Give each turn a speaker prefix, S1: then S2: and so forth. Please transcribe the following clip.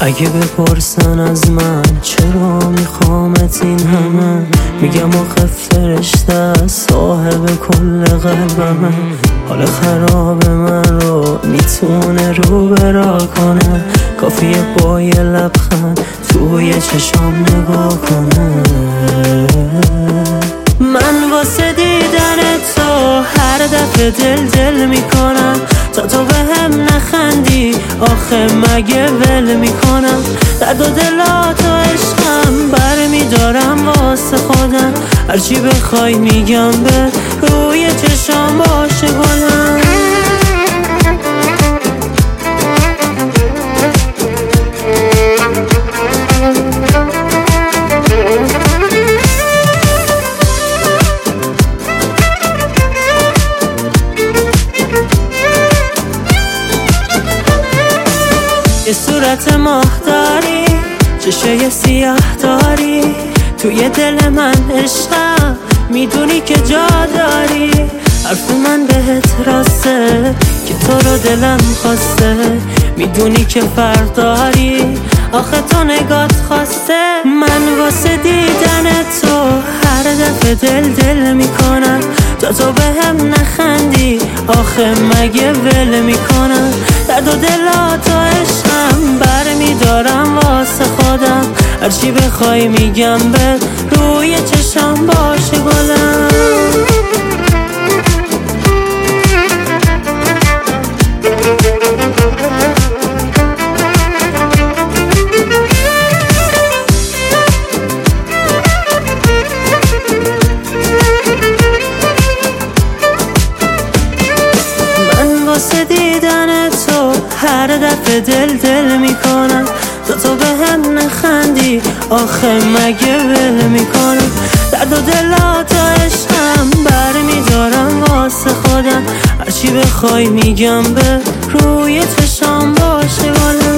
S1: اگه بپرسن از من چرا میخوامت این همه، میگم آخه فرشته صاحب کل قلبمه. حال خراب من رو میتونه رو برا کنه، کافیه با یه لبخند توی چشام نگاه کنه. من واسه دیدن تو هر دفعه دل میکنم، تا تو به هم نخندی آخه مگه ول میکنم. درد و دلات و عشقم برمیدارم واسه خودم، هرچی بخوای میگم به روی چشام باشه گلم. یه صورت ماه داری، چشای سیاه داری، توی دل من عشقم میدونی که جا داری. حرف من بهت راسته که تو رو دلم خواسته، میدونی که فرق داری آخه تو نگات خواسته. من واسه دیدن تو هر دفعه دل میکنم، تا تو به هم نخندی آخه مگه ول میکنم. درد و دلات و عشقم برمیدارم واسه خودم، هرچی بخوای میگم به روی چشم باشه گلم. واسه دیدن تو هر دفعه دل میکنم، تا تو به هم نخندی آخه مگه ول میکنم. درد و دلات و عشقم برمیدارم واسه خودم، هرچی بخوای میگم به روی چشام باشه گلم.